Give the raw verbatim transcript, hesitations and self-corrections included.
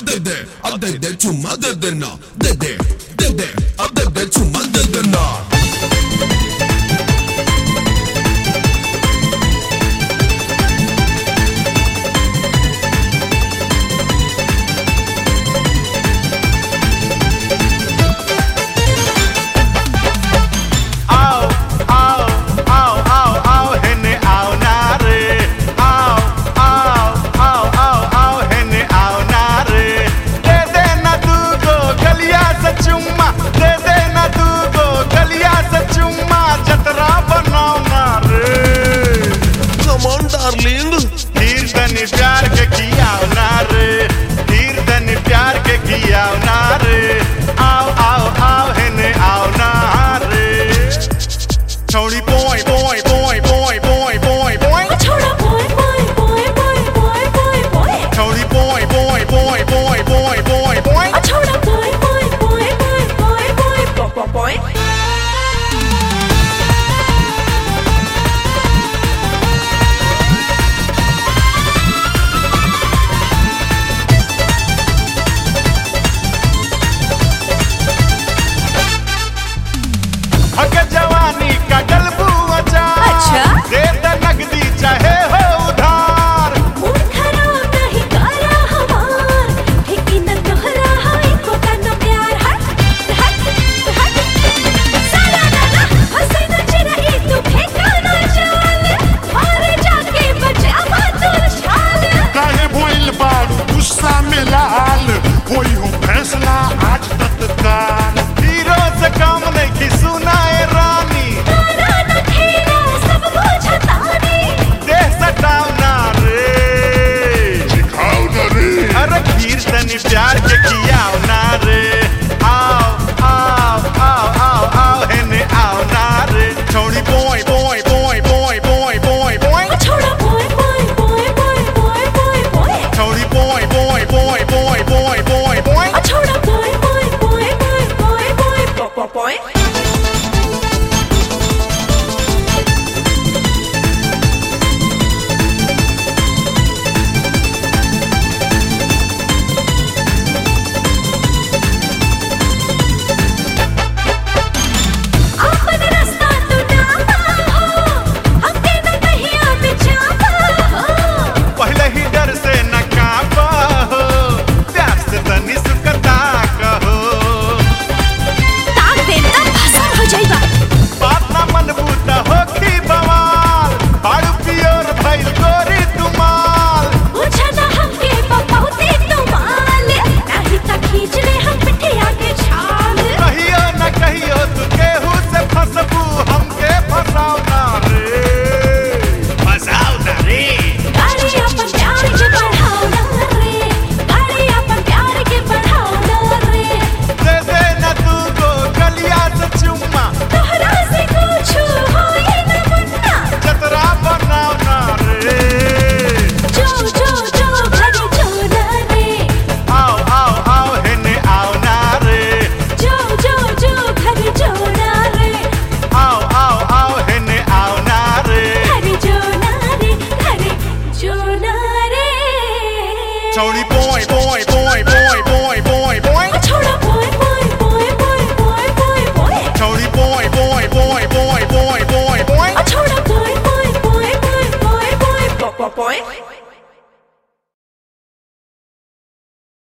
दे दे अब दे दे चुम्मा दे देना दे दे दे दे अब दे दे चुम्मा दे देना प्यार के किया ना रे धीर तनी प्यार के किया ना रे आओ आओ आओ है ने आओ ना रे छोड़ी बोय बोय बोय बोय बोय बोय बोय छोड़ा बोय बोय बोय बोय बोय बोय बोय छोड़ी बोय बोय बोय बोय बोय बोय बोय छोड़ा बोय बोय बोय बोय बोय बोय बोय अगर जवानी का डलबू अचार अच्छा दे दे नगदी चाहे हो उधार मूड खराब नहीं करा हमार ठीक न तोहरा है को कनो प्यार हट हट हट सारा दादा हंसे न चिरई तू फेंका न जाल मारे जाके बचा बातुर छाल काहे भोइल बारू गुस्सा में लाल कोई हो फैसला आज तत्काल हीरो से काम नहीं की सुनाए रानी तारा न खेला सब बुझतानी दे सटाओ ना रे सिखाओ न रे अरे खीर तनी प्यार के किया ना रे आओ आओ आओ आओ आओ है ने आओ ना रे छोड़ी बोय बोय बोय बोय बोय बोय बोय छोड़ा बोय बोय बोय बोय बोय बोय बोय छोड़ी बोय बोय बोय बोय बोय बोय बोय छोड़ा बोय बोय बोय बोय बोय बोय बोय आपन रास्ता तू ना हो हमके न कहिया बेचावा हो पहले ही डर से न कांपा हो प्यार से तनी सुकता कहो ताक दे त भसम हो जाइबा बात ना मनबूता हो की बवाल बाड़ू पियोर भइल गोरी तुमाल पूछा ना हमके बहुते तुमाल नाही त खींच ले हम पिठिया के छाल कहियो न कहियो तू केहू से फसबू हमके फसाओ ना रे फसाओ ना रे गाड़ी अपन प्यार के बढ़ाओ ना रे गाड़ी अपन प्यार के बढ़ाओ ना रे दे दे न तू को गलिया से चुम्मा तोहरा से कुछ होई न मुन्ना जतरा बनाओ ना रे जो जो जो घर जो ना रे आओ आओ आओ है ने आओ ना रे जो जो जो घर जो ना रे आओ आओ आओ है ने आओ ना रे घर जो ना रे घर जो ना रे छोड़ी बोय बोय बोय बोय बोय बोय बोय छोड़ा बोय बोय बोय बोय बोय बोय बोय छोड़ी बोय बोय बोय बोय बोय बोय बोय छोड़ा बोय बोय बोय बोय बोय बोय बोय